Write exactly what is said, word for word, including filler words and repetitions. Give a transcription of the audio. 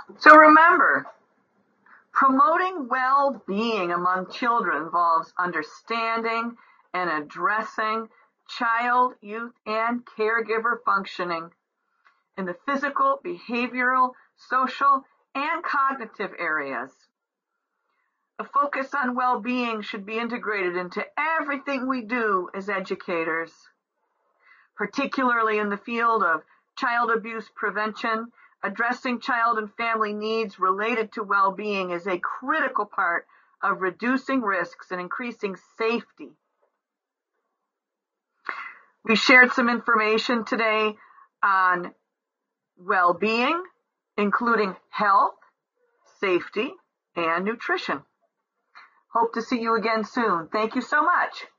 So remember, promoting well-being among children involves understanding and addressing child, youth, and caregiver functioning in the physical, behavioral, social, and cognitive areas. A focus on well-being should be integrated into everything we do as educators, particularly in the field of child abuse prevention. Addressing child and family needs related to well-being is a critical part of reducing risks and increasing safety. We shared some information today on well-being, including health, safety, and nutrition. Hope to see you again soon. Thank you so much.